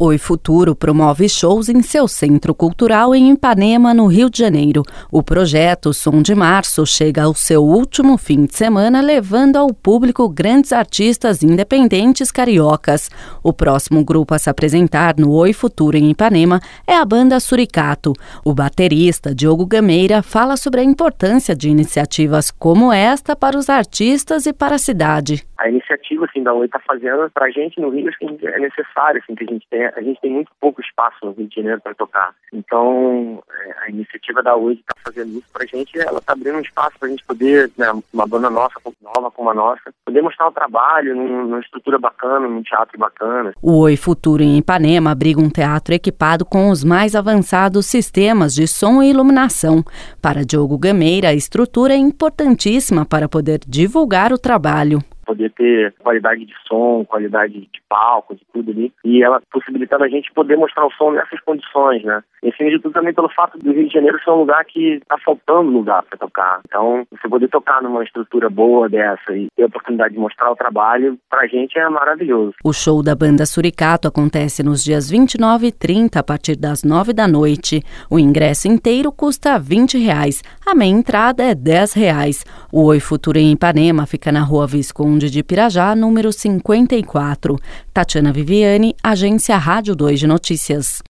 Oi Futuro promove shows em seu centro cultural em Ipanema, no Rio de Janeiro. O projeto Som de Março chega ao seu último fim de semana, levando ao público grandes artistas independentes cariocas. O próximo grupo a se apresentar no Oi Futuro em Ipanema é a banda Suricato. O baterista Diogo Gameira fala sobre a importância de iniciativas como esta para os artistas e para a cidade. A iniciativa da Oi está fazendo para a gente no Rio é necessário, que a gente tem muito pouco espaço no Rio de Janeiro para tocar. Então, a iniciativa da Oi está fazendo isso para a gente, ela está abrindo um espaço para a gente poder, uma banda nova como a nossa, poder mostrar o trabalho numa estrutura bacana, num teatro bacana. O Oi Futuro em Ipanema abriga um teatro equipado com os mais avançados sistemas de som e iluminação. Para Diogo Gameira, a estrutura é importantíssima para poder divulgar o trabalho. Poder ter qualidade de som, qualidade de palco, de tudo ali, e ela possibilitando a gente poder mostrar o som nessas condições, né? E acima de tudo também pelo fato do Rio de Janeiro ser um lugar que está faltando lugar para tocar. Então, você poder tocar numa estrutura boa dessa e ter a oportunidade de mostrar o trabalho, pra gente é maravilhoso. O show da banda Suricato acontece nos dias 29 e 30, a partir das 9 da noite. O ingresso inteiro custa R$20, a meia entrada é R$10. O Oi Futuro em Ipanema fica na Rua Visconde de Pirajá, número 54. Tatiana Viviane, Agência Rádio 2 de Notícias.